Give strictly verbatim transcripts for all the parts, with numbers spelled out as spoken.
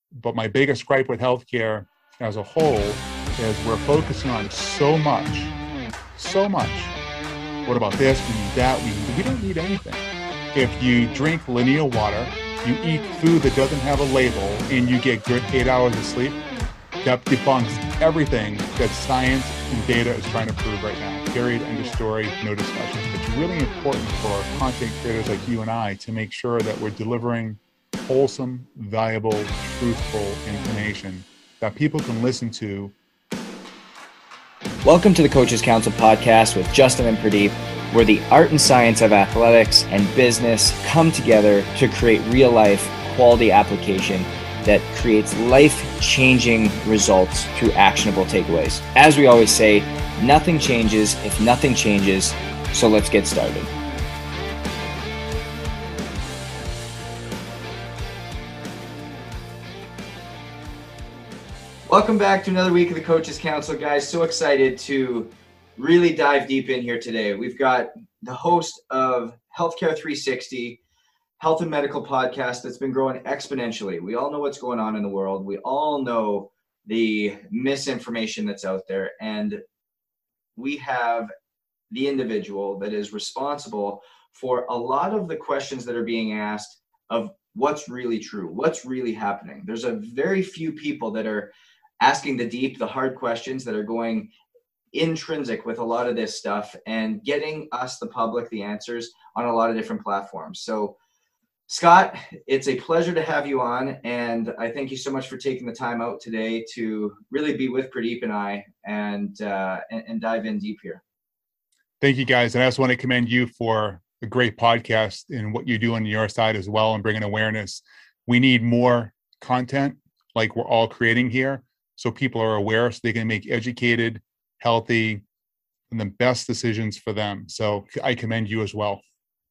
But my biggest gripe with healthcare as a whole is we're focusing on so much, so much. What about this? We need that. We, we don't need anything. If you drink linear water, you eat food that doesn't have a label, and you get good eight hours of sleep, that debunks everything that science and data is trying to prove right now. Period, end of story, no discussion. It's really important for content creators like you and I to make sure that we're delivering wholesome, valuable, truthful information that people can listen to. Welcome to the Coaches Council podcast with Justin and Pradeep, where the art and science of athletics and business come together to create real-life quality application that creates life-changing results through actionable takeaways. As we always say, nothing changes if nothing changes, so let's get started. Welcome back to another week of the Coaches Council, guys. So excited to really dive deep in here today. We've got the host of Healthcare three sixty, health and medical podcast that's been growing exponentially. We all know what's going on in the world. We all know the misinformation that's out there. And we have the individual that is responsible for a lot of the questions that are being asked of what's really true, what's really happening. There's a very few people that are asking the deep, the hard questions that are going intrinsic with a lot of this stuff and getting us, the public, the answers on a lot of different platforms. So Scott, it's a pleasure to have you on, and I thank you so much for taking the time out today to really be with Pradeep and I and, uh, and, and dive in deep here. Thank you, guys. And I just want to commend you for a great podcast and what you do on your side as well and bringing awareness. We need more content like we're all creating here so people are aware so they can make educated, healthy, and the best decisions for them. So I commend you as well.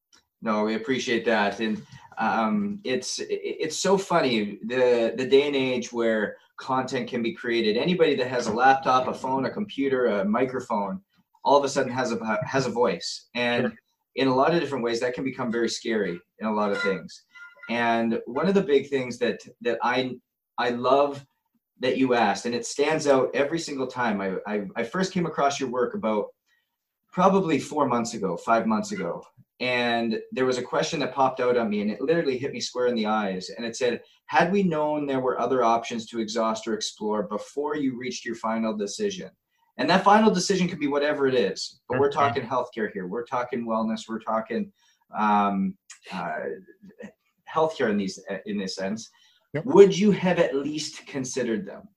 No, we appreciate that. And um, it's it's so funny, the, the day and age where content can be created. Anybody that has a laptop, a phone, a computer, a microphone, all of a sudden has a has a voice. And sure. In a lot of different ways, that can become very scary in a lot of things. And one of the big things that that I I love that you asked, and it stands out every single time. I, I, I first came across your work about probably four months ago, five months ago. And there was a question that popped out on me, and it literally hit me square in the eyes. And it said, had we known there were other options to exhaust or explore before you reached your final decision? And that final decision could be whatever it is, but we're talking healthcare here. We're talking wellness. We're talking um, uh, healthcare in these, in this sense. Yep. Would you have at least considered them?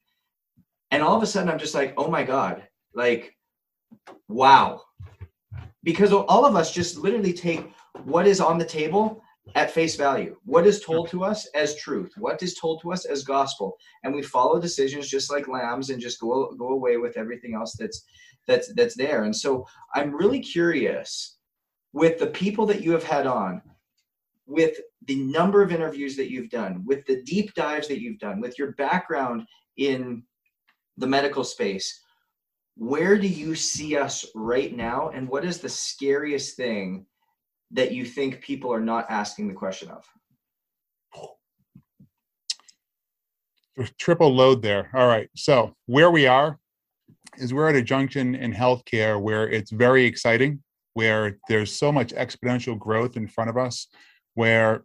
And all of a sudden, I'm just like, oh my God, like, wow. Because all of us just literally take what is on the table at face value. What is told to us as truth? What is told to us as gospel? And we follow decisions just like lambs and just go go away with everything else that's that's that's there. And so I'm really curious with the people that you have had on, with the number of interviews that you've done, with the deep dives that you've done, with your background in the medical space, where do you see us right now? And what is the scariest thing that you think people are not asking the question of? There's triple load there. All right. So where we are is we're at a junction in healthcare where it's very exciting, where there's so much exponential growth in front of us, where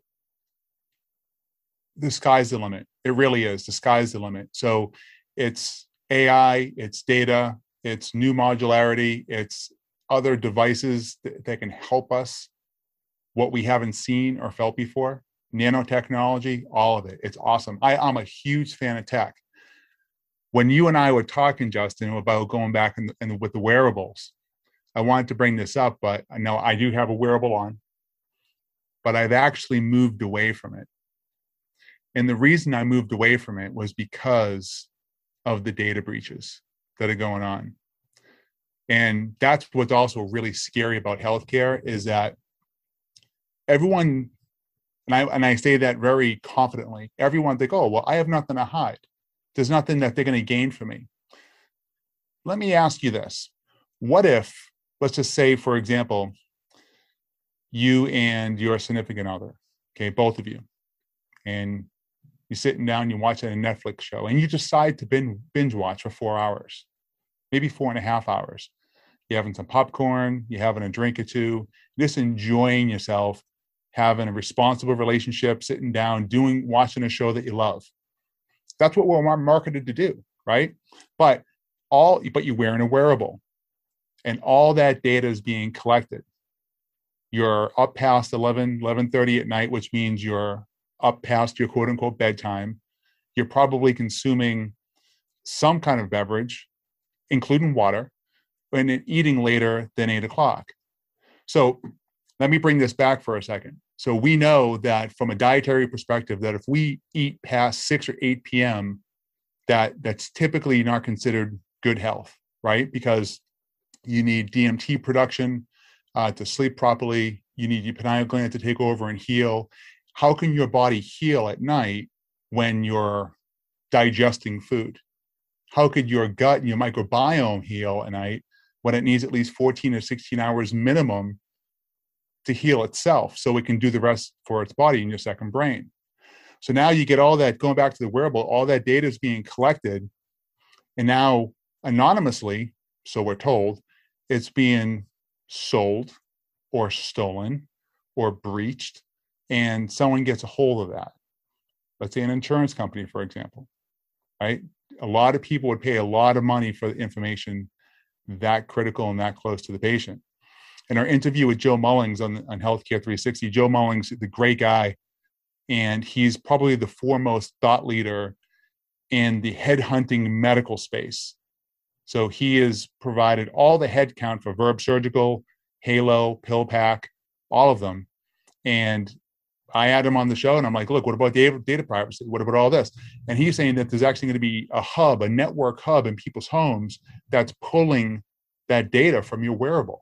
the sky's the limit. It really is. The sky's the limit. So it's A I, it's data, it's new modularity, it's other devices that, that can help us what we haven't seen or felt before. Nanotechnology, all of it. It's awesome. I, I'm a huge fan of tech. When you and I were talking, Justin, about going back in, in, with the wearables, I wanted to bring this up, but I know I do have a wearable on, but I've actually moved away from it. And the reason I moved away from it was because of the data breaches that are going on. And that's what's also really scary about healthcare is that everyone, and I and I say that very confidently, everyone think, oh, well, I have nothing to hide. There's nothing that they're going to gain from me. Let me ask you this. What if, let's just say, for example, you and your significant other, okay, both of you, and You're sitting down, you're watching a Netflix show, and you decide to binge, binge watch for four hours, maybe four and a half hours. You're having some popcorn, you're having a drink or two, just enjoying yourself, having a responsible relationship, sitting down, doing, watching a show that you love. That's what we're marketed to do, right? But all, but you're wearing a wearable, and all that data is being collected. You're up past eleven, eleven thirty at night, which means you're up past your quote unquote bedtime. You're probably consuming some kind of beverage, including water, and eating later than eight o'clock. So let me bring this back for a second. So we know that from a dietary perspective, that if we eat past six or eight p.m., that that's typically not considered good health, right? Because you need D M T production uh, to sleep properly. You need your pineal gland to take over and heal. How can your body heal at night when you're digesting food? How could your gut and your microbiome heal at night when it needs at least fourteen or sixteen hours minimum to heal itself so it can do the rest for its body in your second brain? So now you get all that, going back to the wearable, all that data is being collected, and now anonymously, so we're told, it's being sold or stolen or breached, and someone gets a hold of that. Let's say an insurance company, for example, right? A lot of people would pay a lot of money for the information that critical and that close to the patient. In our interview with Joe Mullings on, on Healthcare three sixty, Joe Mullings, the great guy, and he's probably the foremost thought leader in the headhunting medical space. So he has provided all the head count for Verb Surgical, Halo, PillPack, all of them. And I had him on the show and I'm like, look, what about data, data privacy? What about all this? And he's saying that there's actually going to be a hub, a network hub in people's homes that's pulling that data from your wearable.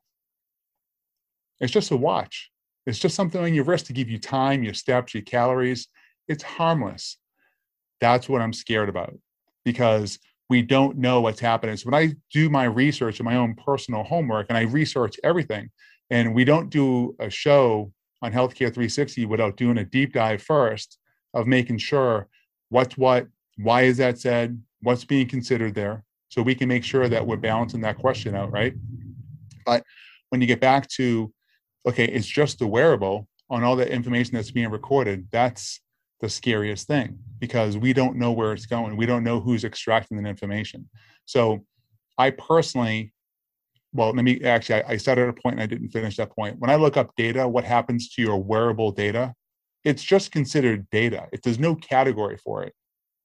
It's just a watch. It's just something on your wrist to give you time, your steps, your calories. It's harmless. That's what I'm scared about, because we don't know what's happening. So when I do my research and my own personal homework, and I research everything, and we don't do a show on Healthcare three sixty without doing a deep dive first of making sure what's what, why is that said, what's being considered there, so we can make sure that we're balancing that question out, right? But when you get back to, okay, it's just the wearable on all the information that's being recorded, that's the scariest thing, because we don't know where it's going. We don't know who's extracting that information. So I personally, well, let me actually, I, I started at a point and I didn't finish that point. When I look up data, what happens to your wearable data, it's just considered data. It, there's no category for it.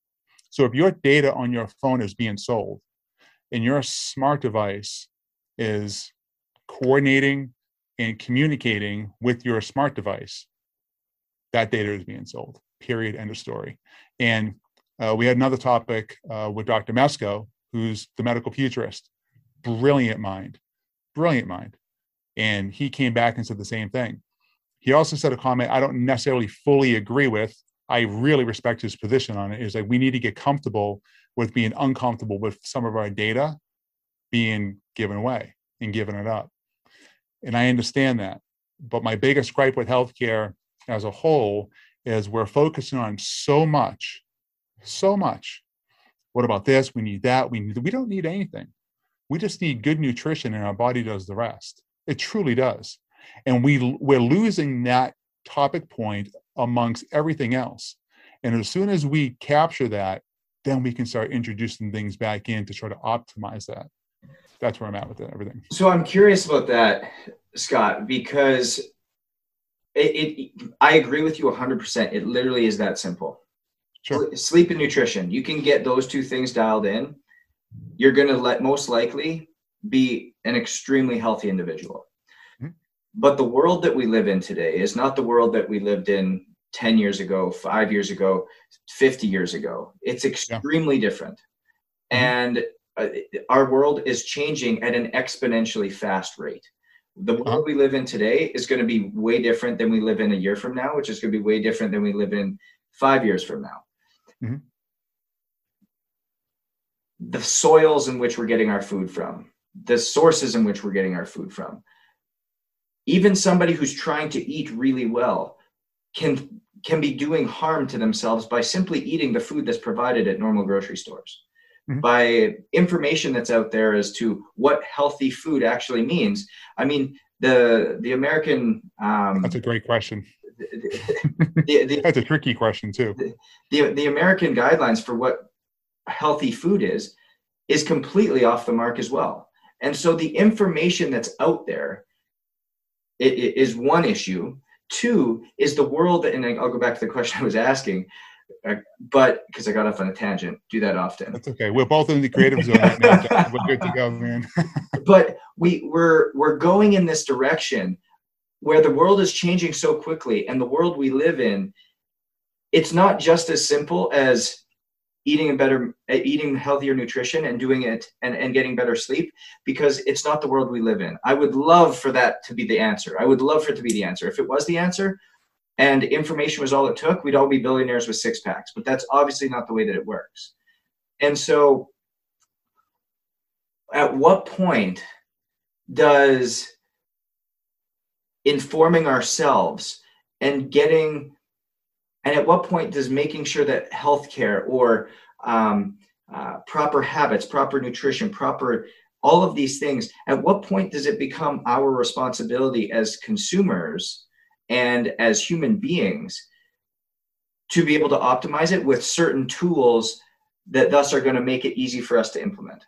So if your data on your phone is being sold and your smart device is coordinating and communicating with your smart device, that data is being sold, period, end of story. And uh, we had another topic uh, with Doctor Mesko, who's the medical futurist. Brilliant mind, brilliant mind. And he came back and said the same thing. He also said a comment I don't necessarily fully agree with. I really respect his position on it. Is like, we need to get comfortable with being uncomfortable with some of our data being given away and giving it up. And I understand that. But my biggest gripe with healthcare as a whole is we're focusing on so much, so much. What about this? We need that. We need, we don't need anything. We just need good nutrition, and our body does the rest. It truly does. And we, we're losing that topic point amongst everything else. And as soon as we capture that, then we can start introducing things back in to try to optimize that. That's where I'm at with it, everything. So I'm curious about that, Scott, because it, it I agree with you one hundred percent. It literally is that simple. Sure. Sleep and nutrition. You can get those two things dialed in. You're going to let most likely be an extremely healthy individual. Mm-hmm. But the world that we live in today is not the world that we lived in ten years ago, five years ago, fifty years ago. It's extremely yeah. different. Mm-hmm. And uh, our world is changing at an exponentially fast rate. The world uh-huh. we live in today is going to be way different than we live in a year from now, which is going to be way different than we live in five years from now. Mm-hmm. The soils in which we're getting our food from, the sources in which we're getting our food from. Even somebody who's trying to eat really well can can be doing harm to themselves by simply eating the food that's provided at normal grocery stores. Mm-hmm. By information that's out there as to what healthy food actually means. I mean, the the American um, that's a great question. The, the, the, that's a tricky question too. The, the the American guidelines for what healthy food is is completely off the mark as well. And so the information that's out there it, it is one issue. Two is the world, and I'll go back to the question I was asking, uh, but because I got off on a tangent, do that often. That's okay. We're both in the creative zone right now. John. We're good to go, man. But we we're we're going in this direction where the world is changing so quickly, and the world we live in, it's not just as simple as eating a better, eating healthier nutrition and doing it and, and getting better sleep, because it's not the world we live in. I would love for that to be the answer. I would love for it to be the answer. If it was the answer and information was all it took, we'd all be billionaires with six packs, but that's obviously not the way that it works. And so at what point does informing ourselves and getting And at what point does making sure that healthcare or um, uh, proper habits, proper nutrition, proper, all of these things, at what point does it become our responsibility as consumers and as human beings to be able to optimize it with certain tools that thus are going to make it easy for us to implement?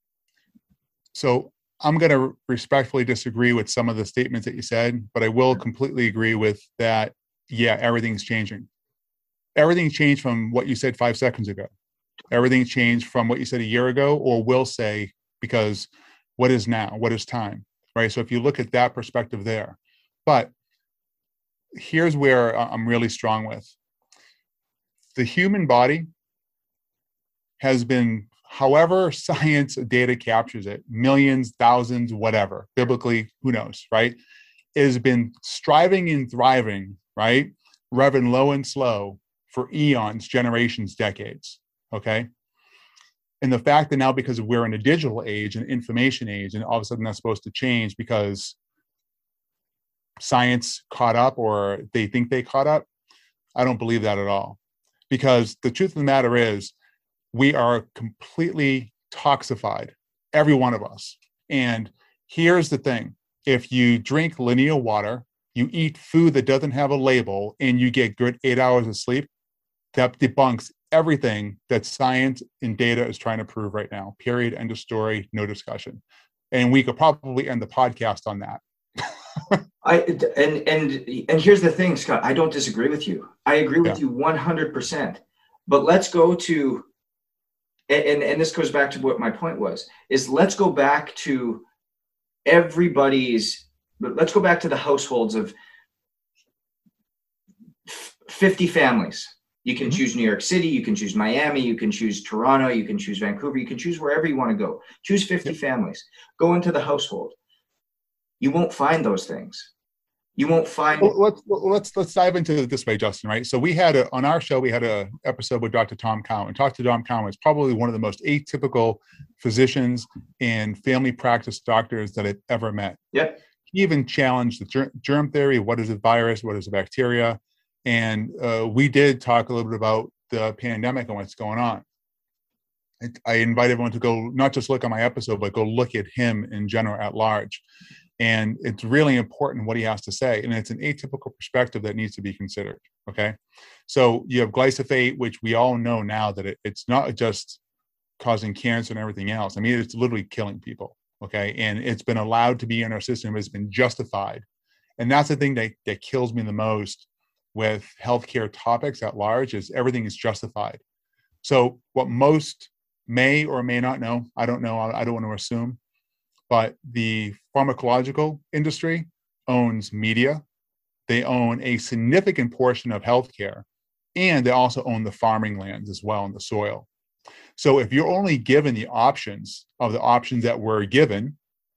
So I'm going to respectfully disagree with some of the statements that you said, but I will completely agree with that. Yeah, everything's changing. Everything changed from what you said five seconds ago. Everything changed from what you said a year ago, or will say, because what is now? What is time? Right? So if you look at that perspective there. But here's where I'm really strong with. The human body has been, however science data captures it, millions, thousands, whatever, biblically, who knows, right? It has been striving and thriving, right? Revving low and slow for eons, generations, decades, okay? And the fact that now, because we're in a digital age, an information age, and all of a sudden that's supposed to change because science caught up or they think they caught up, I don't believe that at all. Because the truth of the matter is, we are completely toxified, every one of us. And here's the thing. If you drink linear water, you eat food that doesn't have a label, and you get good eight hours of sleep, that debunks everything that science and data is trying to prove right now. Period. End of story. No discussion. And we could probably end the podcast on that. I and and and here's the thing, Scott. I don't disagree with you. I agree with yeah. you one hundred percent. But let's go to, and and this goes back to what my point was, is let's go back to everybody's, let's go back to the households of fifty families. You can mm-hmm. choose New York City, you can choose Miami, you can choose Toronto, you can choose Vancouver, you can choose wherever you want to go. Choose fifty yep. families. Go into the household. You won't find those things. You won't find. Well, let's let's let's dive into it this way, Justin. Right. So we had a, on our show we had a episode with Doctor Tom Cowan. Doctor Tom Cowan is probably one of the most atypical physicians and family practice doctors that I've ever met. Yep. He even challenged the germ, germ theory. What is a virus? What is a bacteria? And uh, we did talk a little bit about the pandemic and what's going on. I invite everyone to go not just look at my episode, but go look at him in general at large. And it's really important what he has to say. And it's an atypical perspective that needs to be considered, okay? So you have glyphosate, which we all know now that it, it's not just causing cancer and everything else. I mean, it's literally killing people, okay? And it's been allowed to be in our system. It's been justified. And that's the thing that, that kills me the most with healthcare topics at large, is everything is justified. So what most may or may not know, I don't know, I don't want to assume, but the pharmacological industry owns media. They own a significant portion of healthcare, and they also own the farming lands as well and the soil. So if you're only given the options of the options that we're given,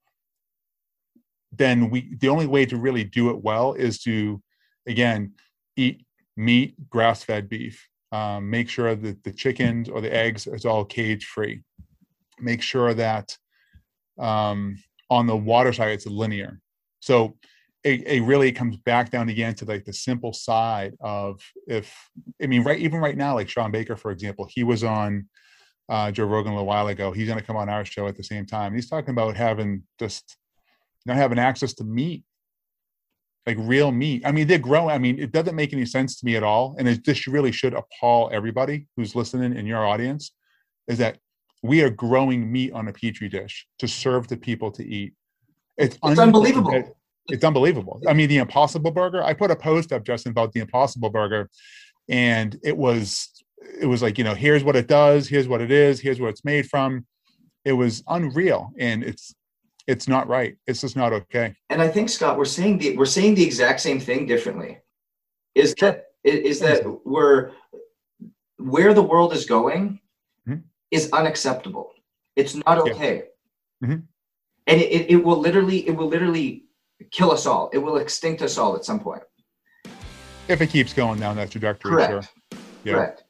then we the only way to really do it well is to, again, eat meat, grass-fed beef. Um, make sure that the chickens or the eggs is all cage-free. Make sure that um, on the water side, it's linear. So it, it really comes back down again to like the simple side of if, I mean, right, even right now, like Sean Baker, for example, he was on uh, Joe Rogan a little while ago. He's going to come on our show at the same time. He's talking about having just not having access to meat, like real meat. I mean, they're growing. I mean, it doesn't make any sense to me at all. And it, this really should appall everybody who's listening in your audience, is that we are growing meat on a Petri dish to serve to people to eat. It's, it's un- unbelievable. It, it's unbelievable. I mean, the Impossible Burger, I put a post up, Justin, about the Impossible Burger, and it was, it was like, you know, here's what it does. Here's what it is. Here's what it's made from. It was unreal. And it's, it's not right. It's just not okay. And I think, Scott, we're saying the, we're saying the exact same thing differently. Is Sure. that, is that we're, where the world is going mm-hmm. is unacceptable. It's not okay. Yeah. Mm-hmm. And it, it, it will literally, it will literally kill us all. It will extinct us all at some point. If it keeps going down that trajectory. Correct. Sure. Yeah. Correct.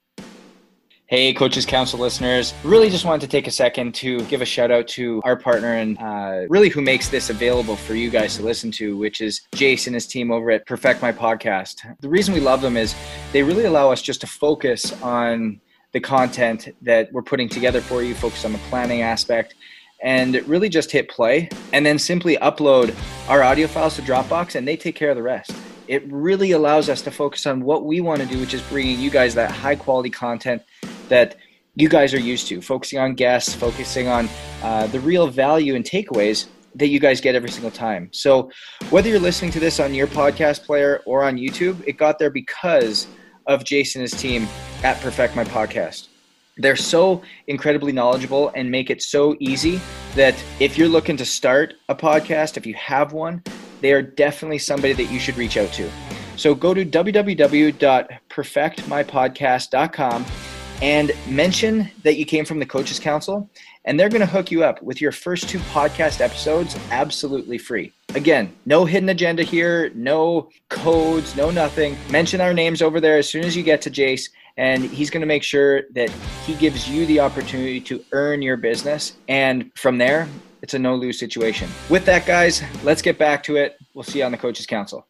Hey, Coaches Council listeners, really just wanted to take a second to give a shout out to our partner and uh, really who makes this available for you guys to listen to, which is Jace and his team over at Perfect My Podcast. The reason we love them is they really allow us just to focus on the content that we're putting together for you, focus on the planning aspect, and really just hit play and then simply upload our audio files to Dropbox and they take care of the rest. It really allows us to focus on what we want to do, which is bringing you guys that high quality content that you guys are used to, focusing on guests, focusing on uh, the real value and takeaways that you guys get every single time. So whether you're listening to this on your podcast player or on YouTube, it got there because of Jason and his team at Perfect My Podcast. They're so incredibly knowledgeable and make it so easy that if you're looking to start a podcast, if you have one, they are definitely somebody that you should reach out to. So go to w w w dot perfect my podcast dot com and mention that you came from the Coaches Council, and they're going to hook you up with your first two podcast episodes absolutely free. Again, no hidden agenda here, no codes, no nothing. Mention our names over there as soon as you get to Jace, and he's going to make sure that he gives you the opportunity to earn your business. And from there, it's a no-lose situation. With that, guys, let's get back to it. We'll see you on the Coaches Council.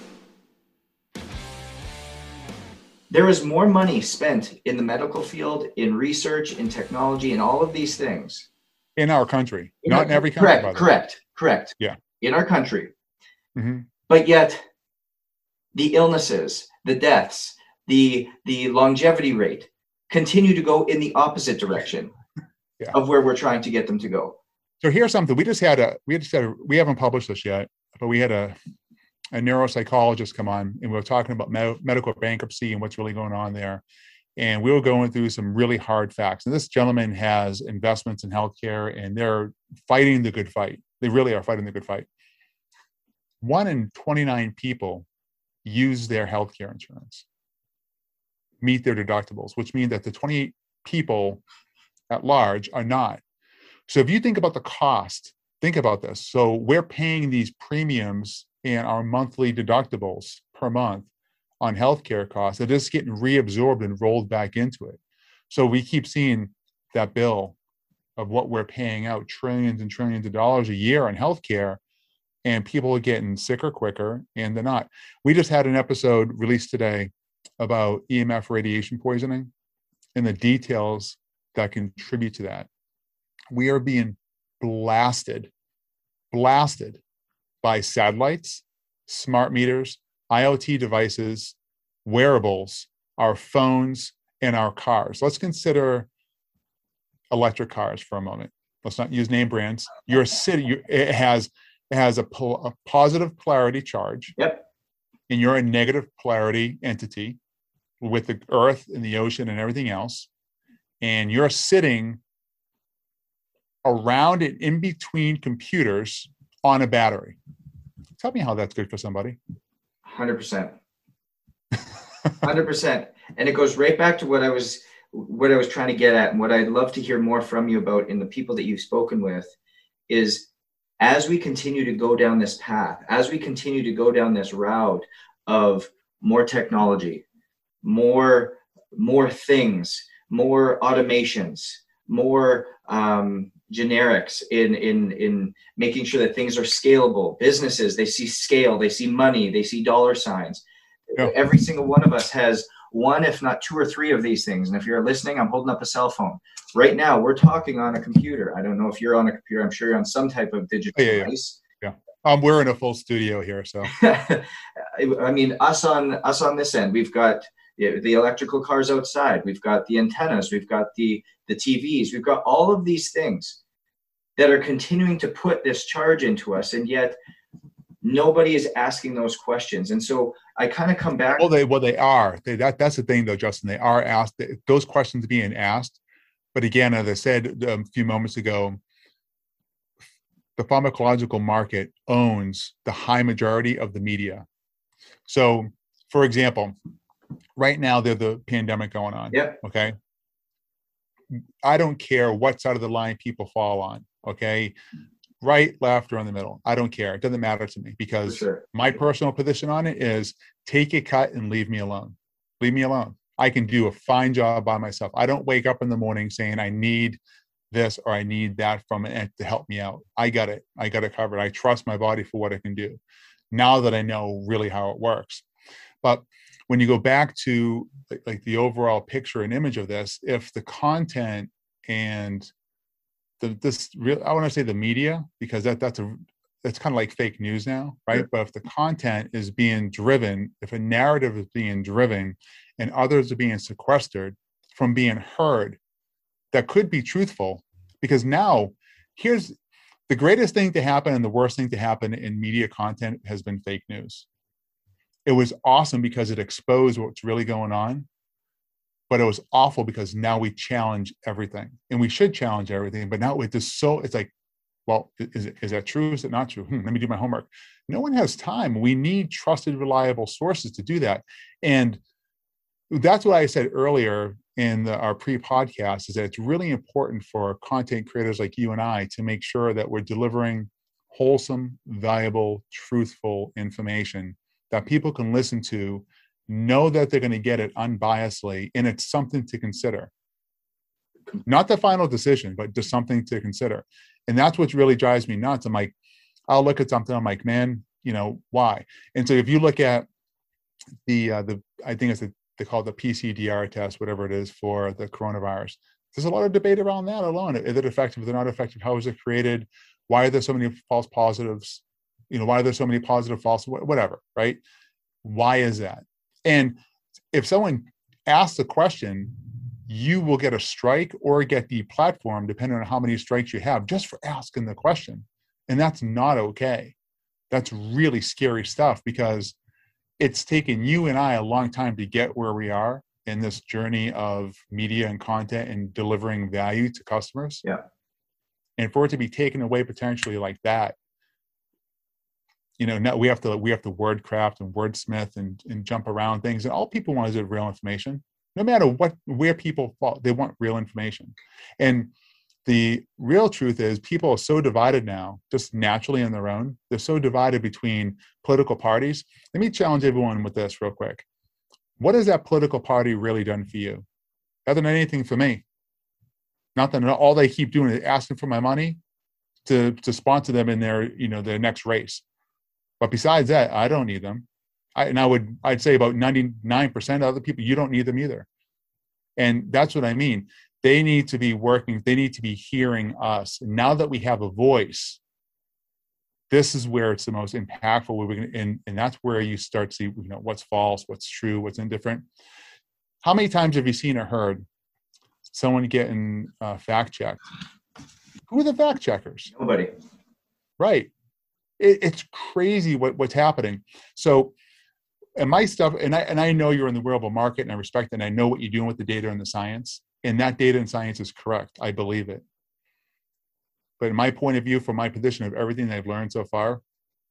There is more money spent in the medical field, in research, in technology, in all of these things. In our country, in not our, in every country. Correct, correct, correct. Yeah. In our country. Mm-hmm. But yet, the illnesses, the deaths, the the longevity rate continue to go in the opposite direction yeah. of where we're trying to get them to go. So here's something. We just had a, we just had a, we haven't published this yet, but we had a, a neuropsychologist come on, and we were talking about med- medical bankruptcy and what's really going on there. And we were going through some really hard facts. And this gentleman has investments in healthcare, and they're fighting the good fight. They really are fighting the good fight. One in twenty-nine people use their healthcare insurance, meet their deductibles, which means that the twenty-eight people at large are not. So if you think about the cost, think about this. So we're paying these premiums and our monthly deductibles per month on healthcare costs. They're just getting reabsorbed and rolled back into it. So we keep seeing that bill of what we're paying out, trillions and trillions of dollars a year on healthcare, and people are getting sicker quicker, and they're not. We just had an episode released today about E M F radiation poisoning and the details that contribute to that. We are being blasted, blasted by satellites, smart meters, I O T devices, wearables, our phones, and our cars. Let's consider electric cars for a moment. Let's not use name brands. Your city, you, it has it has a, po- a positive polarity charge. Yep. And you're a negative polarity entity with the earth and the ocean and everything else. And you're sitting around and in between computers on a battery. Tell me how that's good for somebody. one hundred percent. one hundred percent. And it goes right back to what I was what I was trying to get at, and what I'd love to hear more from you about in the people that you've spoken with is, as we continue to go down this path, as we continue to go down this route of more technology, more more things, more automations, more um, generics, in in in making sure that things are scalable. Businesses, they see scale, they see money, they see dollar signs. Yeah. Every single one of us has one, if not two or three of these things. And if you're listening, I'm holding up a cell phone. Right now, we're talking on a computer. I don't know if you're on a computer. I'm sure you're on some type of digital yeah, device. Yeah. yeah. Um, we're in a full studio here, so. I mean, us on us on this end, we've got the electrical cars outside. We've got the antennas. We've got the the T Vs. We've got all of these things that are continuing to put this charge into us, and yet nobody is asking those questions. And so I kind of come back. Well, they well they are. They, that that's the thing, though, Justin. They are asked. Those questions being asked. But again, as I said a few moments ago, the pharmacological market owns the high majority of the media. So, for example, right now there's the pandemic going on. Yeah. Okay. I don't care what side of the line people fall on. Okay. Right, left, or in the middle. I don't care. It doesn't matter to me, because sure. my personal position on it is take a cut and leave me alone. Leave me alone. I can do a fine job by myself. I don't wake up in the morning saying I need this or I need that from it to help me out. I got it. I got it covered. I trust my body for what it can do now that I know really how it works. But when you go back to like the overall picture and image of this, if the content and the this real, I want to say the media, because that that's a it's kind of like fake news now, right? Sure. But if the content is being driven, if a narrative is being driven and others are being sequestered from being heard, that could be truthful. Because now, here's the greatest thing to happen and the worst thing to happen in media content has been fake news. It was awesome because it exposed what's really going on, but it was awful because now we challenge everything, and we should challenge everything. But now it is so, it's like, well, is it, is that true? Is it not true? Hmm, let me do my homework. No one has time. We need trusted, reliable sources to do that. And that's what I said earlier in the, our pre-podcast, is that it's really important for content creators like you and I to make sure that we're delivering wholesome, valuable, truthful information that people can listen to, know that they're going to get it unbiasedly, and it's something to consider. Not the final decision, but just something to consider. And that's what really drives me nuts. I'm like, I'll look at something, I'm like, man, you know, why? And so if you look at the, uh, the I think it's the, they call it the P C D R test, whatever it is, for the coronavirus. There's a lot of debate around that alone. Is it effective? Is it not effective? How was it created? Why are there so many false positives? You know, why are there so many positive, false, whatever, right? Why is that? And if someone asks a question, you will get a strike or get deplatformed, depending on how many strikes you have, just for asking the question. And that's not okay. That's really scary stuff, because it's taken you and I a long time to get where we are in this journey of media and content and delivering value to customers. Yeah. And for it to be taken away potentially like that, you know, now we have to we have to word craft and wordsmith and, and jump around things. And all people want is real information. No matter what, where people fall, they want real information. And the real truth is, people are so divided now, just naturally on their own. They're so divided between political parties. Let me challenge everyone with this real quick. What has that political party really done for you? Hasn't done anything for me. Nothing. All they keep doing is asking for my money to, to sponsor them in their, you know, their next race. But besides that, I don't need them. I, and I would, I'd say about ninety-nine percent of other people, you don't need them either. And that's what I mean. They need to be working. They need to be hearing us. And now that we have a voice, this is where it's the most impactful. Where we can, and, and that's where you start to see, you know, what's false, what's true, what's indifferent. How many times have you seen or heard someone getting uh, fact checked? Who are the fact checkers? Nobody. Right. It, it's crazy what, what's happening. So, and my stuff, and I and I know you're in the wearable market, and I respect it, and I know what you're doing with the data and the science, and that data and science is correct. I believe it. But in my point of view, from my position of everything I've learned so far,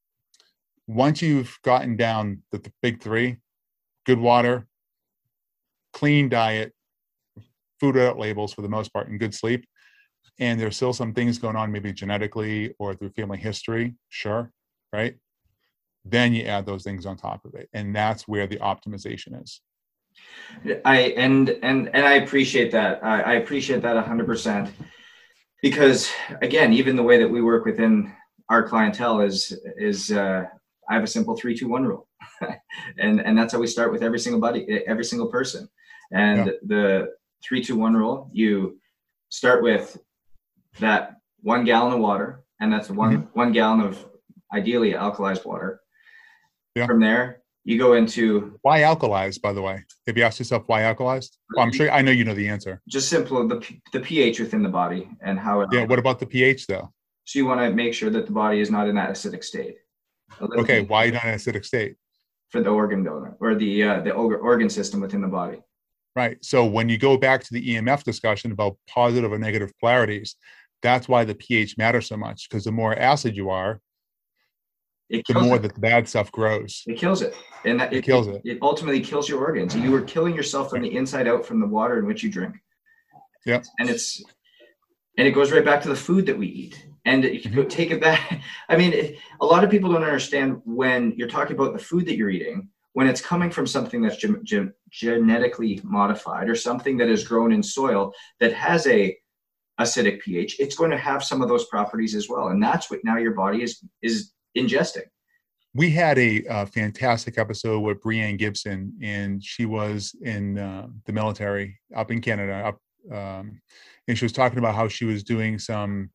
once you've gotten down the, the big three, good water, clean diet, food without labels for the most part, and good sleep, and there's still some things going on, maybe genetically or through family history, sure, right? Then you add those things on top of it. And that's where the optimization is. I and and and I appreciate that. I, I appreciate that one hundred percent. Because again, even the way that we work within our clientele is, is uh, I have a simple three, two, one rule. and, and that's how we start with every single buddy, every single person. And yeah. the three, two, one rule, you start with that one gallon of water, and that's one, mm-hmm. one gallon of ideally alkalized water. Yeah. From there, you go into... Why alkalized, by the way? Have you asked yourself why alkalized? Well, I'm sure I know you know the answer. Just simple, the, the pH within the body and how it... Yeah, what about the pH, though? So you want to make sure that the body is not in that acidic state. Okay, why not an acidic state? For the organ donor, or the uh, the organ system within the body. Right. So when you go back to the E M F discussion about positive or negative polarities, that's why the pH matters so much, because the more acid you are, the more it. that the bad stuff grows. It kills it. And that, it, it kills it, it. It ultimately kills your organs. You are killing yourself from the inside out from the water in which you drink. Yeah. And it's and it goes right back to the food that we eat. And if you mm-hmm. take it back, I mean, a lot of people don't understand when you're talking about the food that you're eating, when it's coming from something that's ge- ge- genetically modified or something that is grown in soil that has a acidic pH, it's going to have some of those properties as well. And that's what now your body is is ingesting. We had a, a fantastic episode with Brianne Gibson, and she was in uh, the military up in Canada, up, um, and she was talking about how she was doing some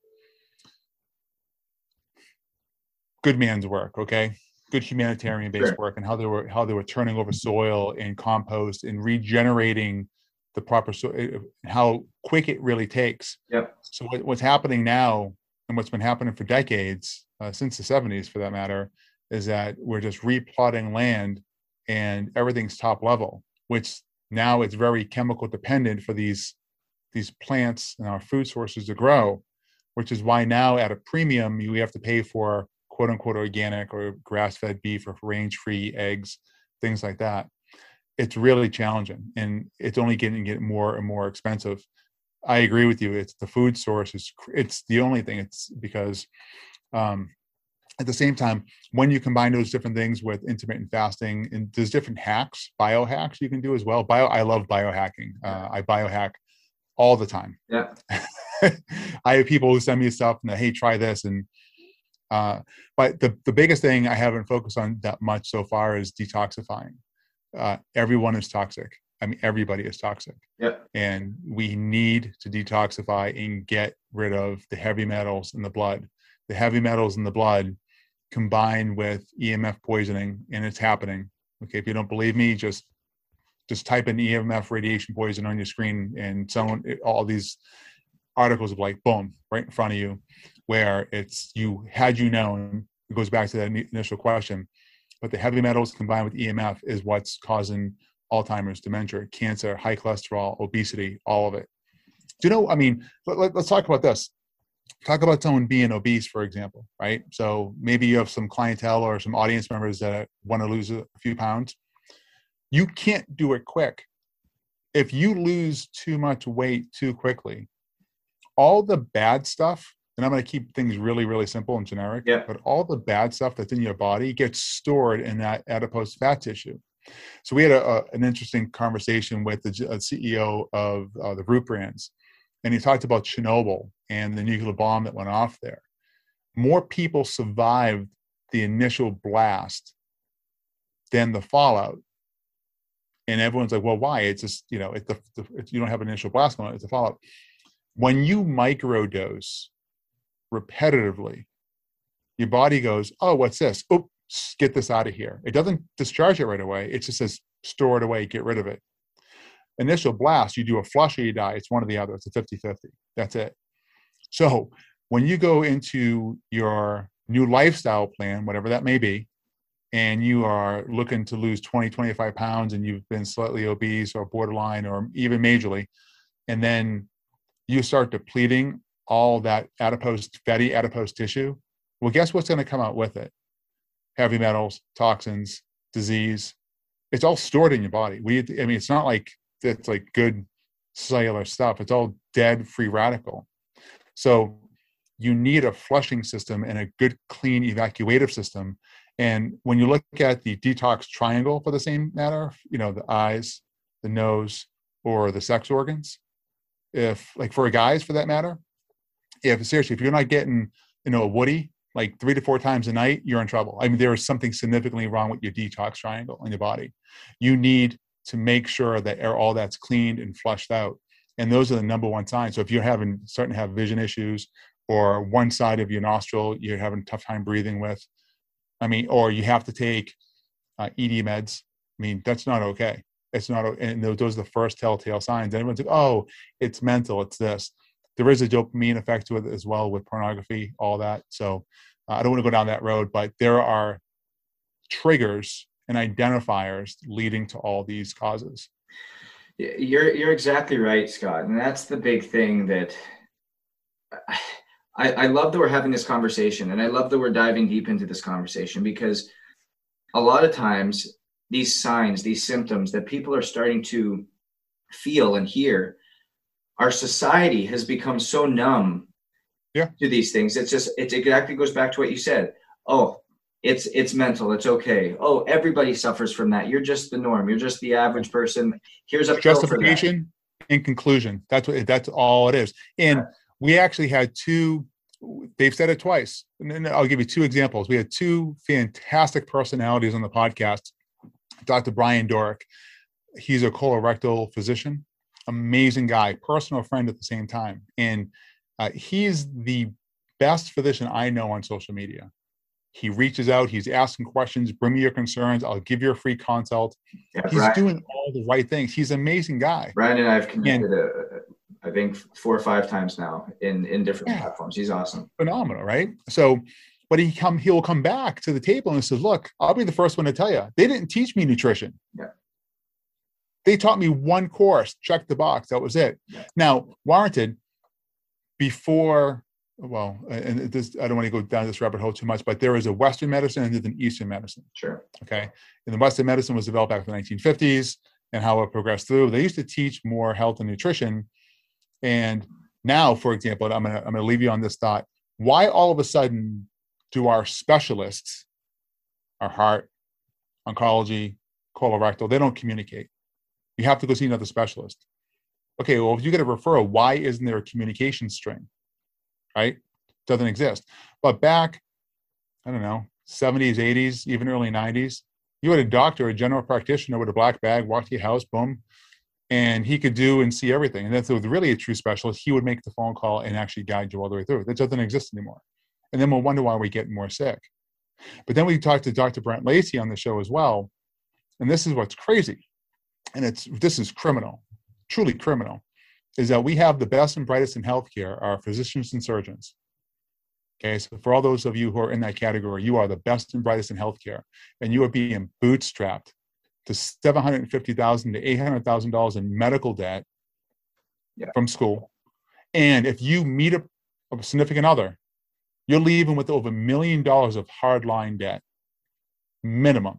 good man's work, okay, good humanitarian-based sure. work, and how they were how they were turning over soil and compost and regenerating the proper soil, how quick it really takes. Yep. So what, what's happening now, and what's been happening for decades, uh, since the seventies for that matter, is that we're just replotting land and everything's top level, which now it's very chemical dependent for these these plants and our food sources to grow, which is why now at a premium you have to pay for quote unquote organic or grass-fed beef or range-free eggs, things like that. It's really challenging, and it's only getting get more and more expensive. I agree with you. It's the food source. It's, it's the only thing. It's because um, at the same time, when you combine those different things with intermittent fasting, and there's different hacks, biohacks you can do as well. Bio, I love biohacking. Uh, I biohack all the time. Yeah. I have people who send me stuff and they, hey, try this. And uh, but the, the biggest thing I haven't focused on that much so far is detoxifying. Uh, everyone is toxic. I mean, everybody is toxic. Yep. And we need to detoxify and get rid of the heavy metals in the blood. The heavy metals in the blood combined with E M F poisoning, and it's happening. Okay, if you don't believe me, just just type in E M F radiation poison on your screen, and someone all these articles of like boom right in front of you, where it's you had you known. It goes back to that initial question, but the heavy metals combined with E M F is what's causing Alzheimer's, dementia, cancer, high cholesterol, obesity, all of it. Do you know? I mean, let, let, let's talk about this. Talk about someone being obese, for example, right? So maybe you have some clientele or some audience members that want to lose a few pounds. You can't do it quick. If you lose too much weight too quickly, all the bad stuff, and I'm going to keep things really, really simple and generic, yeah. but all the bad stuff that's in your body gets stored in that adipose fat tissue. So we had a, a, an interesting conversation with the C E O of uh, the Root Brands, and he talked about Chernobyl and the nuclear bomb that went off there. More people survived the initial blast than the fallout. And everyone's like, well, why? It's just, you know, it's the, the it's, you don't have an initial blast going on, it's a fallout. When you microdose repetitively, your body goes, oh, what's this? Oops, get this out of here. It doesn't discharge it right away. It just says, store it away, get rid of it. Initial blast, you do a flush or you die. It's one or the other. It's a fifty-fifty. That's it. So when you go into your new lifestyle plan, whatever that may be, and you are looking to lose twenty, twenty-five pounds and you've been slightly obese or borderline or even majorly, and then you start depleting all that adipose, fatty adipose tissue, well, guess what's going to come out with it? Heavy metals, toxins, disease. It's all stored in your body. We, I mean, it's not like it's like good cellular stuff. It's all dead free radical. So you need a flushing system and a good, clean evacuative system. And when you look at the detox triangle for the same matter, you know, the eyes, the nose, or the sex organs, if like for guys for that matter, if seriously, if you're not getting, you know, a Woody like three to four times a night, you're in trouble. I mean, there is something significantly wrong with your detox triangle in your body. You need to make sure that all that's cleaned and flushed out. And those are the number one signs. So if you're having starting to have vision issues, or one side of your nostril you're having a tough time breathing with, I mean, or you have to take uh, E D meds, I mean, that's not okay. It's not, and those are the first telltale signs. Everyone's like, oh, it's mental, it's this. There is a dopamine effect to it as well with pornography, all that. So uh, I don't want to go down that road, but there are triggers and identifiers leading to all these causes. You're you're exactly right, Scott, and that's the big thing that I, I love that we're having this conversation, and I love that we're diving deep into this conversation, because a lot of times these signs, these symptoms that people are starting to feel and hear, our society has become so numb yeah. to these things. It's just, it exactly goes back to what you said. Oh, it's it's mental. It's okay. Oh, everybody suffers from that. You're just the norm. You're just the average person. Here's a justification and conclusion. That's what. That's all it is. And yeah. we actually had two. They've said it twice. And I'll give you two examples. We had two fantastic personalities on the podcast. Doctor Brian Dorick. He's a colorectal physician. Amazing guy, personal friend at the same time. And uh, he's the best physician I know on social media. He reaches out, he's asking questions, bring me your concerns, I'll give you a free consult. Yeah, he's Brian, doing all the right things. He's an amazing guy. Brian and I have connected, and, uh, I think, four or five times now in, in different yeah, platforms. He's awesome. Phenomenal, right? So, but he come, he'll come back to the table and says, look, I'll be the first one to tell you, they didn't teach me nutrition. Yeah. They taught me one course, check the box, that was it. Yeah. Now, warranted, before... Well, and this, I don't want to go down this rabbit hole too much, but there is a Western medicine and there's an Eastern medicine. Sure. Okay. And the Western medicine was developed back in the nineteen fifties and how it progressed through. They used to teach more health and nutrition. And now, for example, I'm going to, I'm going to leave you on this thought. Why all of a sudden do our specialists, our heart, oncology, colorectal, they don't communicate? You have to go see another specialist. Okay. Well, if you get a referral, why isn't there a communication string? Right? Doesn't exist. But back, I don't know, seventies, eighties, even early nineties, you had a doctor, a general practitioner with a black bag, walk to your house, boom, and he could do and see everything. And that's really a true specialist. He would make the phone call and actually guide you all the way through. That doesn't exist anymore. And then we'll wonder why we get more sick. But then we talked to Doctor Brent Lacey on the show as well. And this is what's crazy. And it's this is criminal, truly criminal. Is that we have the best and brightest in healthcare, our physicians and surgeons. Okay, so for all those of you who are in that category, you are the best and brightest in healthcare, and you are being bootstrapped to seven hundred fifty thousand dollars to eight hundred thousand dollars in medical debt yeah. from school. And if you meet a, a significant other, you're leaving with over a million dollars of hardline debt, minimum.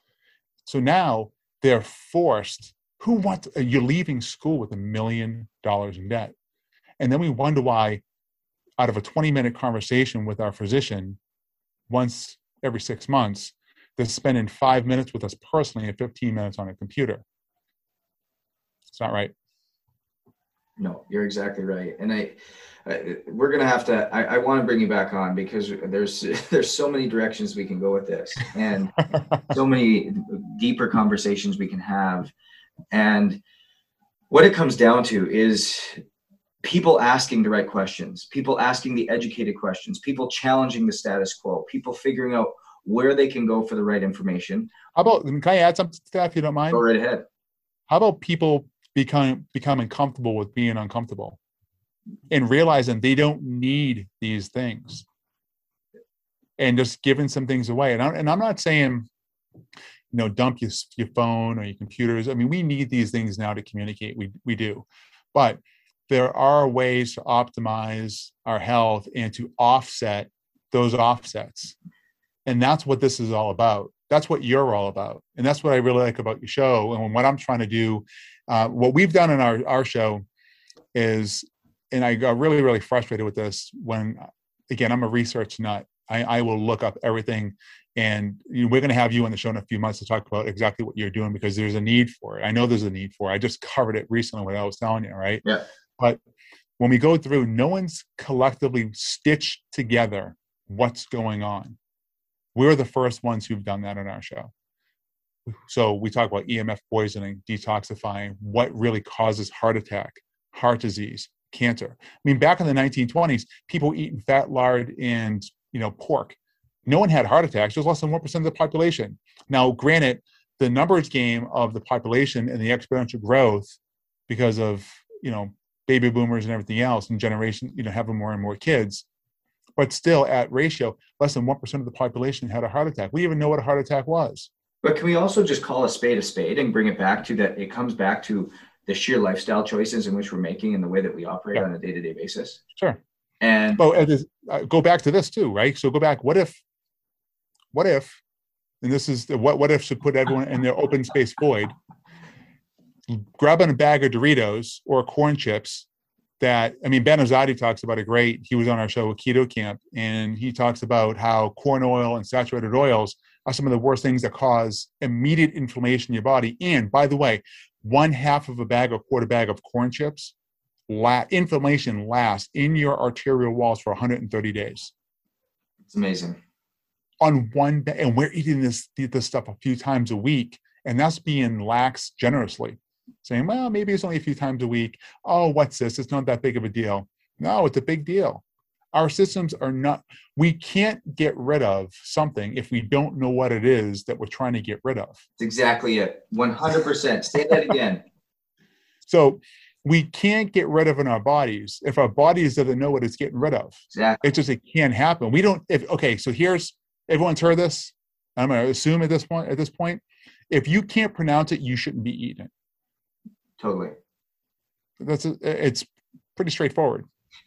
So now they're forced. Who wants, you're leaving school with a million dollars in debt. And then we wonder why, out of a twenty minute conversation with our physician once every six months, they're spending five minutes with us personally and fifteen minutes on a computer. It's not right. No, you're exactly right. And I, I we're going to have to, I, I want to bring you back on, because there's, there's so many directions we can go with this, and so many deeper conversations we can have. And what it comes down to is people asking the right questions, people asking the educated questions, people challenging the status quo, people figuring out where they can go for the right information. How about, can I add something to that if you don't mind? Go right ahead. How about people become, becoming comfortable with being uncomfortable and realizing they don't need these things, and just giving some things away. And, I, and I'm not saying, you know, dump your, your phone or your computers. I mean, we need these things now to communicate. We we do. But there are ways to optimize our health and to offset those offsets. And that's what this is all about. That's what you're all about. And that's what I really like about your show. And what I'm trying to do, uh, what we've done in our, our show is, and I got really, really frustrated with this when, again, I'm a research nut. I, I will look up everything. And you know, we're going to have you on the show in a few months to talk about exactly what you're doing, because there's a need for it. I know there's a need for it. I just covered it recently when I was telling you, right? Yeah. But when we go through, no one's collectively stitched together what's going on. We're the first ones who've done that on our show. So we talk about E M F poisoning, detoxifying, what really causes heart attack, heart disease, cancer. I mean, back in the nineteen twenties, people eating fat, lard, and you know pork. No one had heart attacks. It was less than one percent of the population. Now, granted, the numbers game of the population and the exponential growth because of you know baby boomers and everything else, and generation, you know, having more and more kids. But still, at ratio, less than one percent of the population had a heart attack. We didn't even know what a heart attack was. But can we also just call a spade a spade and bring it back to that? It comes back to the sheer lifestyle choices in which we're making and the way that we operate yeah. on a day-to-day basis. Sure. And oh, and this, uh, go back to this too, right? So go back. What if? What if? And this is the what? What if should put everyone in their open space void, grabbing a bag of Doritos or corn chips. That, I mean, Ben Azadi talks about it great. He was on our show with Keto Camp, and he talks about how corn oil and saturated oils are some of the worst things that cause immediate inflammation in your body. And by the way, one half of a bag or quarter bag of corn chips, la- inflammation lasts in your arterial walls for one hundred thirty days. It's amazing. On one bag, and we're eating this, this stuff a few times a week, and that's being lax generously. Saying, well, maybe it's only a few times a week. Oh, what's this? It's not that big of a deal. No, it's a big deal. Our systems are not, we can't get rid of something if we don't know what it is that we're trying to get rid of. That's exactly it. one hundred percent. Say that again. So we can't get rid of in our bodies if our bodies doesn't know what it's getting rid of. Exactly. It just, it can't happen. We don't, if, okay, so here's, everyone's heard this. I'm going to assume at this point, at this point, if you can't pronounce it, you shouldn't be eating it. Totally. That's a, it's pretty straightforward.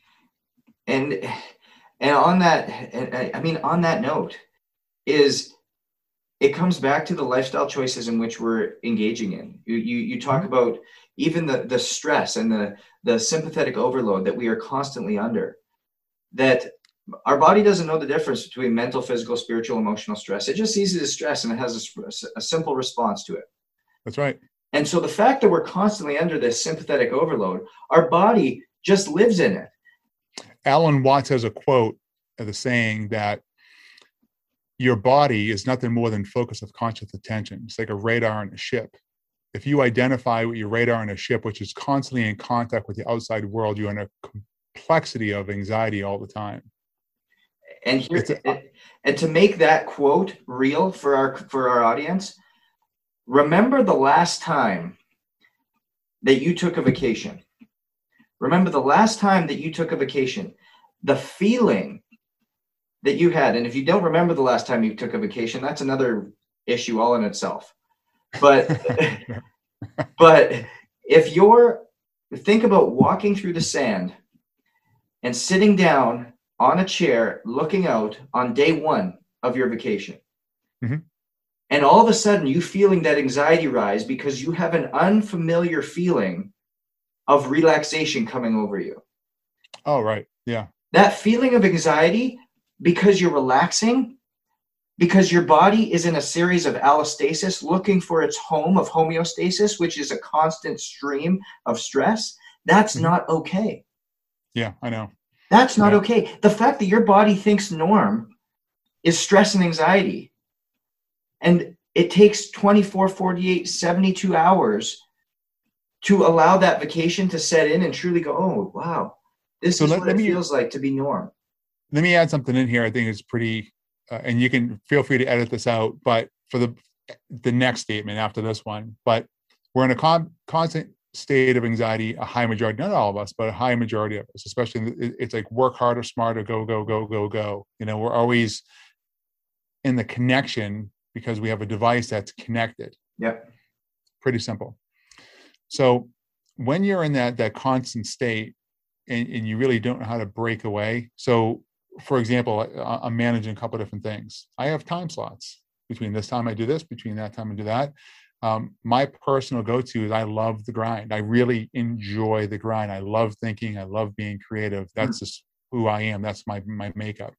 And and on that, and I mean, on that note, is it comes back to the lifestyle choices in which we're engaging in. You you, you talk mm-hmm. about even the the stress and the the sympathetic overload that we are constantly under. That our body doesn't know the difference between mental, physical, spiritual, emotional stress. It just sees it as stress, and it has a, a simple response to it. That's right. And so the fact that we're constantly under this sympathetic overload, our body just lives in it. Alan Watts has a quote of the saying that your body is nothing more than focus of conscious attention. It's like a radar on a ship. If you identify with your radar on a ship, which is constantly in contact with the outside world, you're in a complexity of anxiety all the time. And here, a, and to make that quote real for our for our audience, remember the last time that you took a vacation. Remember the last time that you took a vacation, the feeling that you had. And if you don't remember the last time you took a vacation, that's another issue all in itself. But, but if you're, think about walking through the sand and sitting down on a chair, looking out on day one of your vacation. Mm-hmm. And all of a sudden you feeling that anxiety rise because you have an unfamiliar feeling of relaxation coming over you. Oh, right. Yeah. That feeling of anxiety because you're relaxing, because your body is in a series of allostasis looking for its home of homeostasis, which is a constant stream of stress. That's mm-hmm. not okay. Yeah, I know. That's not yeah. okay. The fact that your body thinks norm is stress and anxiety. And it takes twenty-four, forty-eight, seventy-two hours to allow that vacation to set in and truly go, oh, wow, this so is let, what let it me, feels like to be norm. Let me add something in here. I think it's pretty, uh, and you can feel free to edit this out, but for the the next statement after this one, but we're in a con- constant state of anxiety, a high majority, not all of us, but a high majority of us, especially, it's like work harder, smarter, go, go, go, go, go. You know, we're always in the connection because we have a device that's connected. Yep. Pretty simple. So when you're in that that constant state and, and you really don't know how to break away. So for example, I'm managing a couple of different things. I have time slots. Between this time I do this, between that time I do that. Um, my personal go-to is I love the grind. I really enjoy the grind. I love thinking. I love being creative. That's mm-hmm. just who I am. That's my my makeup.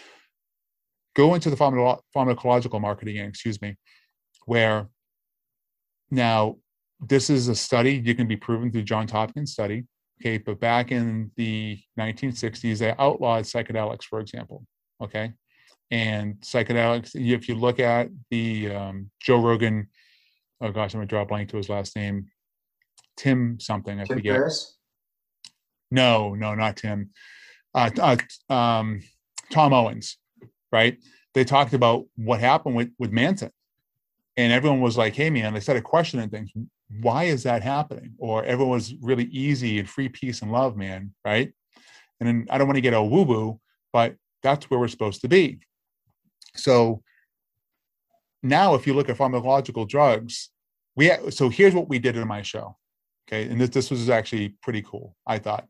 Go into the pharma- pharmacological marketing, excuse me, where now this is a study, you can be proven through Johns Hopkins study, Okay, but back in the nineteen sixties, they outlawed psychedelics, for example. Okay, and psychedelics, if you look at the um, Joe Rogan, oh gosh, I'm gonna draw a blank to his last name, Tim something, I Tim forget. Ferriss? No, no, not Tim. Uh, uh, um, Tom Owens, right? They talked about what happened with, with Manson. And everyone was like, hey, man, they started questioning things. Why is that happening? Or everyone was really easy and free, peace, and love, man, right? And then I don't want to get a woo-woo, but that's where we're supposed to be. So now if you look at pharmacological drugs, we ha- so here's what we did in my show. Okay, and this, this was actually pretty cool, I thought.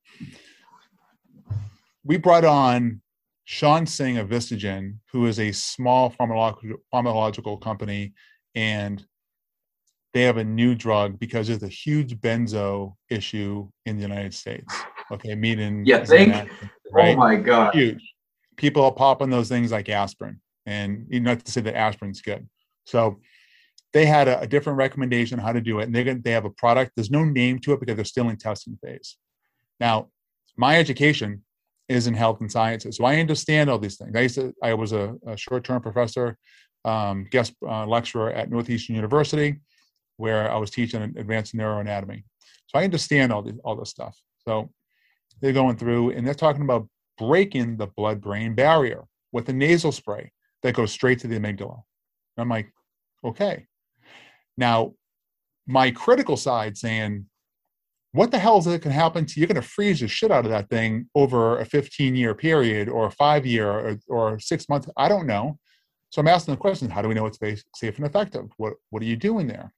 We brought on Sean Singh of Vistagen, who is a small pharmacological, pharmacological company, and they have a new drug because there's a huge benzo issue in the United States. Okay, meaning you think? Right? Oh my God. Huge. People are popping those things like aspirin, and not to say that aspirin's good. So they had a, a different recommendation on how to do it, and they're going they have a product. There's no name to it because they're still in testing phase. Now, my education is in health and sciences, so I understand all these things. I used to, I was a, a short-term professor, um, guest uh, lecturer at Northeastern University, where I was teaching advanced neuroanatomy. So I understand all this, all this stuff. So they're going through and they're talking about breaking the blood-brain barrier with a nasal spray that goes straight to the amygdala. And I'm like, okay. Now, my critical side saying, what the hell is that can happen to you? You're going to freeze the shit out of that thing over a fifteen year period or a five year or, or six months. I don't know. So I'm asking the question, how do we know it's safe and effective? What, what are you doing there?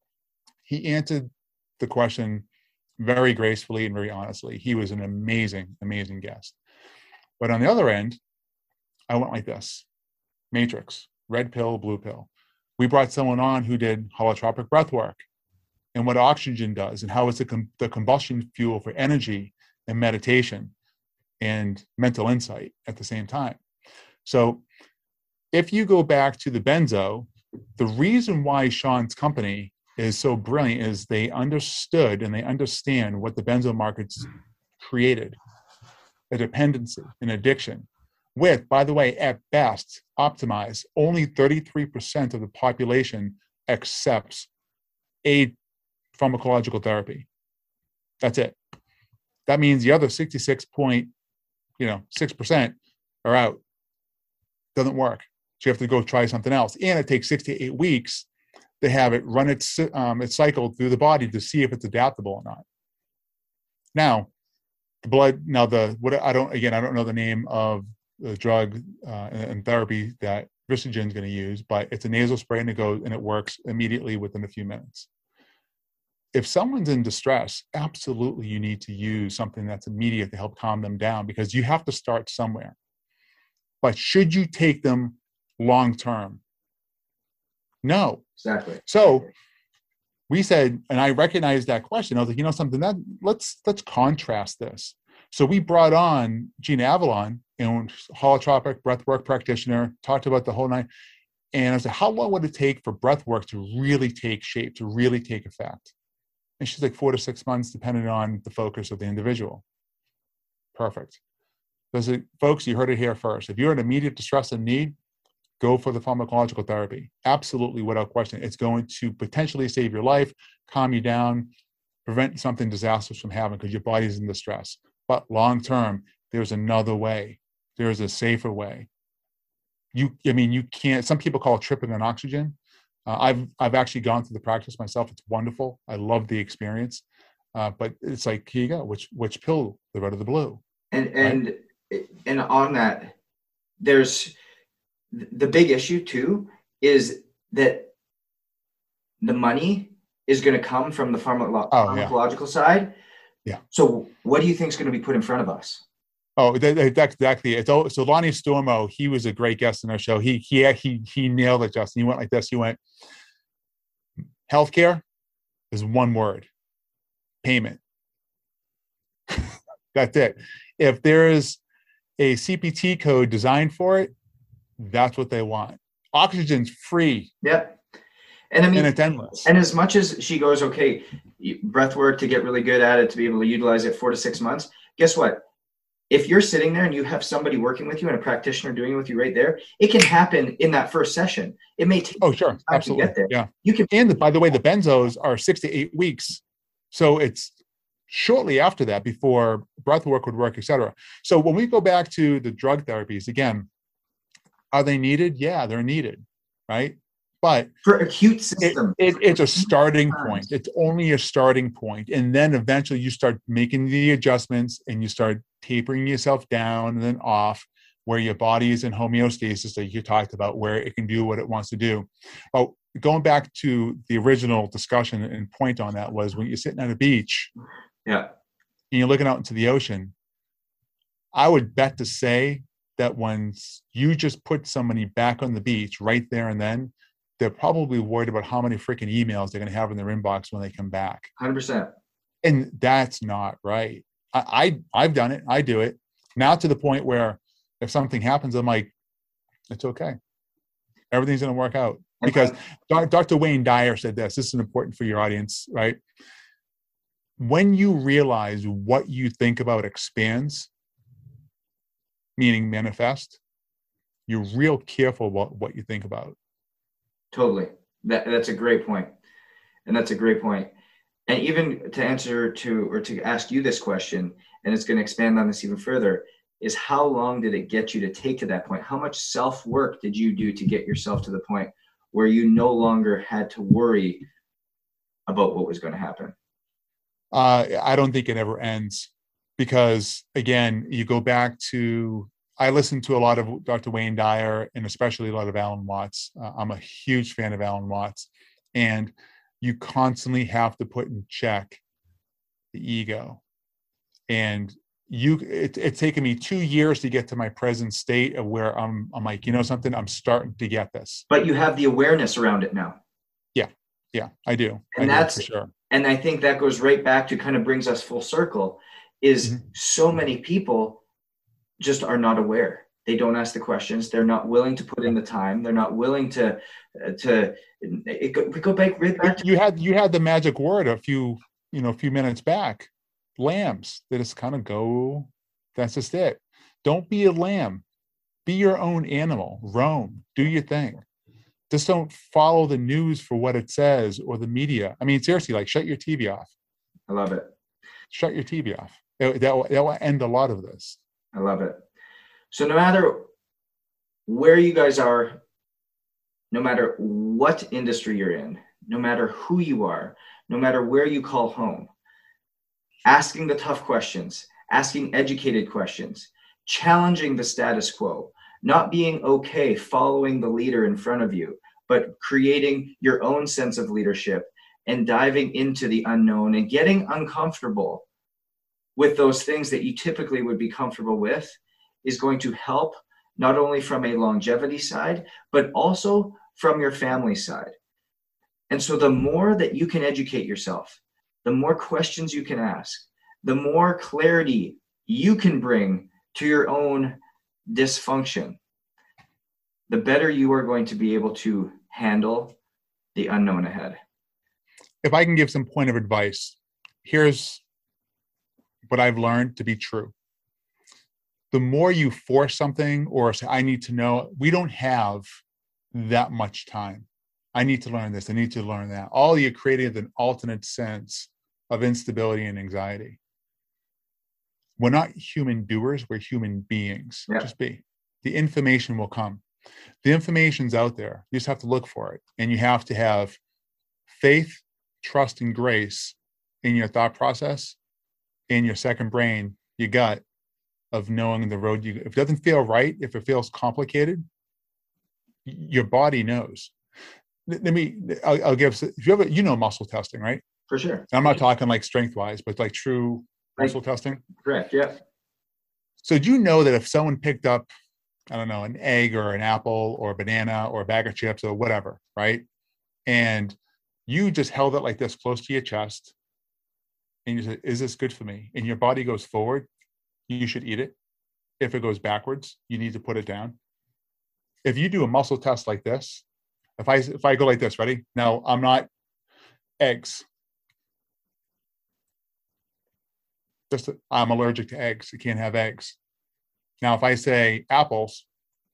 He answered the question very gracefully and very honestly. He was an amazing, amazing guest. But on the other end, I went like this: Matrix, red pill, blue pill. We brought someone on who did holotropic breath work and what oxygen does and how it's the, com- the combustion fuel for energy and meditation and mental insight at the same time. So if you go back to the benzo, the reason why Sean's company is so brilliant is they understood and they understand what the benzo markets created, a dependency, an addiction, with, by the way, at best, optimized, only thirty-three percent of the population accepts a pharmacological therapy. That's it. That means the other sixty-six point, you know, six percent are out. Doesn't work. So you have to go try something else. And it takes six to eight weeks to have it run its um, its cycle through the body to see if it's adaptable or not. Now, the blood. Now the what I don't again I don't know the name of the drug uh, and, and therapy that Vistagen is going to use, but it's a nasal spray and it goes and it works immediately within a few minutes. If someone's in distress, absolutely you need to use something that's immediate to help calm them down because you have to start somewhere. But should you take them long term? No. Exactly. So we said, and I recognized that question. I was like, you know something, that let's let's contrast this. So we brought on Gina Avalon, and holotropic breathwork practitioner, talked about the whole nine. And I said, how long would it take for breathwork to really take shape, to really take effect? And she's like, four to six months, depending on the focus of the individual. Perfect. So, folks, you heard it here first. If you're in immediate distress and need, go for the pharmacological therapy. Absolutely, without question. It's going to potentially save your life, calm you down, prevent something disastrous from happening because your body's in distress. But long term, there's another way. There's a safer way. You, I mean, you can't. Some people call it tripping on oxygen. Uh, I've I've actually gone through the practice myself. It's wonderful. I love the experience. Uh, but it's like, here you go. Which which pill? The red or the blue? And and right? and on that, there's the big issue too is that the money is going to come from the pharma- oh, pharmacological yeah. side. Yeah. So what do you think is going to be put in front of us? Oh, that, that's exactly it. So, so Lonnie Stormo, he was a great guest in our show. He he he he nailed it, Justin. He went like this. He went, healthcare is one word: payment. That's it. If there is a C P T code designed for it, that's what they want. Oxygen's free. Yep. And I mean, and it's endless. And as much as she goes, okay, breath work to get really good at it, to be able to utilize it four to six months, guess what? If you're sitting there and you have somebody working with you and a practitioner doing it with you right there, it can happen in that first session. It may take oh sure, time absolutely, to get there. yeah. You can, and by the way, the benzos are six to eight weeks, so it's shortly after that before breath work would work, et cetera. So when we go back to the drug therapies again, are they needed? Yeah, they're needed, right? But for acute it, system, it, it's a starting point. It's only a starting point. And then eventually you start making the adjustments and you start tapering yourself down and then off, where your body is in homeostasis, like you talked about, where it can do what it wants to do. Oh, going back to the original discussion and point on that was when you're sitting on a beach, yeah, and you're looking out into the ocean, I would bet to say that when you just put somebody back on the beach right there and then, they're probably worried about how many freaking emails they're going to have in their inbox when they come back. one hundred percent. And that's not right. I, I, I've done it. I do it now to the point where if something happens, I'm like, it's okay. Everything's going to work out. Because Doctor Wayne Dyer said this, this is important for your audience, right? When you realize what you think about expands, meaning manifest, you're real careful about what you think about. Totally. That that's a great point. And that's a great point. And even to answer to, or to ask you this question, and it's going to expand on this even further, is how long did it get you to take to that point? How much self-work did you do to get yourself to the point where you no longer had to worry about what was going to happen? Uh, I don't think it ever ends, because again, you go back to, I listen to a lot of Doctor Wayne Dyer and especially a lot of Alan Watts. Uh, I'm a huge fan of Alan Watts, and you constantly have to put in check the ego. And you, it, it's taken me two years to get to my present state of where I'm, I'm like, you know something, I'm starting to get this. But you have the awareness around it now. Yeah, yeah, I do. And I that's do, for sure. And I think that goes right back to, kind of brings us full circle, is mm-hmm. so many people just are not aware. They don't ask the questions. They're not willing to put in the time. They're not willing to, uh, to, it go, we go back right back to. You had, you had the magic word a few, you know, a few minutes back, lambs. They just kind of go, that's just it. Don't be a lamb. Be your own animal. Roam. Do your thing. Just don't follow the news for what it says or the media. I mean, seriously, like shut your T V off. I love it. Shut your T V off. That, that, will, that will end a lot of this. I love it. So no matter where you guys are, no matter what industry you're in, no matter who you are, no matter where you call home, asking the tough questions, asking educated questions, challenging the status quo, not being okay following the leader in front of you, but creating your own sense of leadership and diving into the unknown and getting uncomfortable with those things that you typically would be comfortable with is going to help, not only from a longevity side, but also from your family side. And so the more that you can educate yourself, the more questions you can ask, the more clarity you can bring to your own dysfunction, the better you are going to be able to handle the unknown ahead. If I can give some point of advice, here's what I've learned to be true. The more you force something or say, I need to know, we don't have that much time. I need to learn this. I need to learn that. All you're creating is an alternate sense of instability and anxiety. We're not human doers. We're human beings. Yeah. Just be. The information will come. The information's out there. You just have to look for it. And you have to have faith, trust, and grace in your thought process, in your second brain, your gut, of knowing the road you, if it doesn't feel right, if it feels complicated, your body knows. Let me, I'll, I'll give, if you ever, you know, muscle testing, right? For sure. And I'm not talking like strength wise, but like true muscle like, testing. Correct. Yeah. So do you know that if someone picked up, I don't know, an egg or an apple or a banana or a bag of chips or whatever, right? And you just held it like this close to your chest and you said, is this good for me? And your body goes forward, you should eat it. If it goes backwards, you need to put it down. If you do a muscle test like this, If I if I go like this, ready? Now I'm not eggs. Just I'm allergic to eggs. You can't have eggs. Now, if I say apples,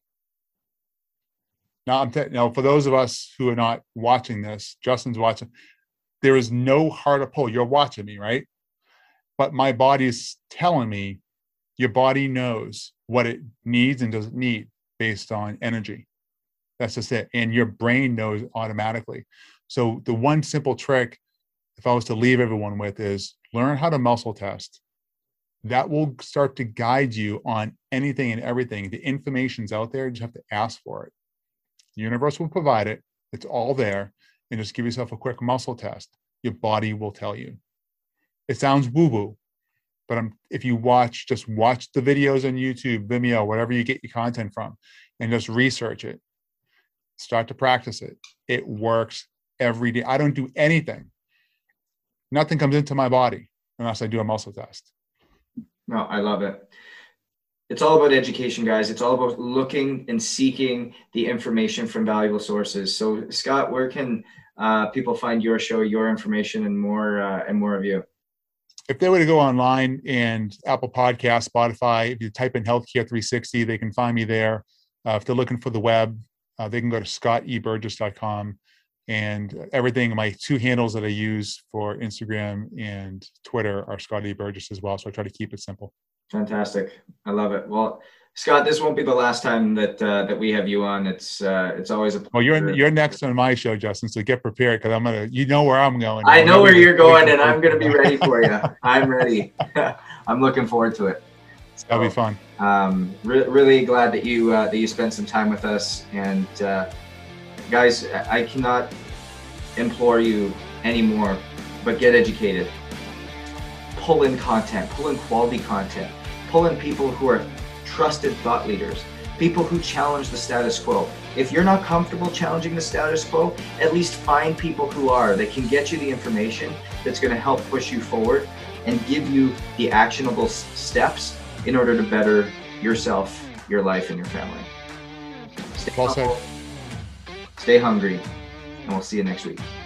now I'm te- now for those of us who are not watching this, Justin's watching. There is no harder pull. You're watching me, right? But my body's telling me. Your body knows what it needs and doesn't need based on energy. That's just it. And your brain knows automatically. So the one simple trick, if I was to leave everyone with, is learn how to muscle test. That will start to guide you on anything and everything. The information's out there. You just have to ask for it. The universe will provide it. It's all there. And just give yourself a quick muscle test. Your body will tell you. It sounds woo-woo. But I'm, if you watch, just watch the videos on YouTube, Vimeo, whatever you get your content from, and just research it. Start to practice it. It works every day. I don't do anything. Nothing comes into my body unless I do a muscle test. No, I love it. It's all about education, guys. It's all about looking and seeking the information from valuable sources. So, Scott, where can uh, people find your show, your information, and more uh, and more of you? If they were to go online and Apple Podcasts, Spotify, if you type in Healthcare three sixty, they can find me there. Uh, if they're looking for the web, uh, they can go to scott e burgess dot com. And everything, my two handles that I use for Instagram and Twitter are Scott E. Burgess as well. So I try to keep it simple. Fantastic. I love it. Well, Scott, this won't be the last time that uh, that we have you on. It's uh, it's always a pleasure. Well, you're you're next on my show, Justin. So get prepared because I'm gonna. You know where I'm going. I know where you're going, and I'm gonna be ready for you. I'm ready. I'm looking forward to it. So, that'll be fun. Um, re- really glad that you uh, that you spent some time with us, and uh, guys, I cannot implore you anymore, but get educated. Pull in content. Pull in quality content. Pull in people who are trusted thought leaders, people who challenge the status quo. If you're not comfortable challenging the status quo, at least find people who are, that can get you the information that's going to help push you forward and give you the actionable s- steps in order to better yourself, your life, and your family. Stay Well said. humble, stay hungry, and we'll see you next week.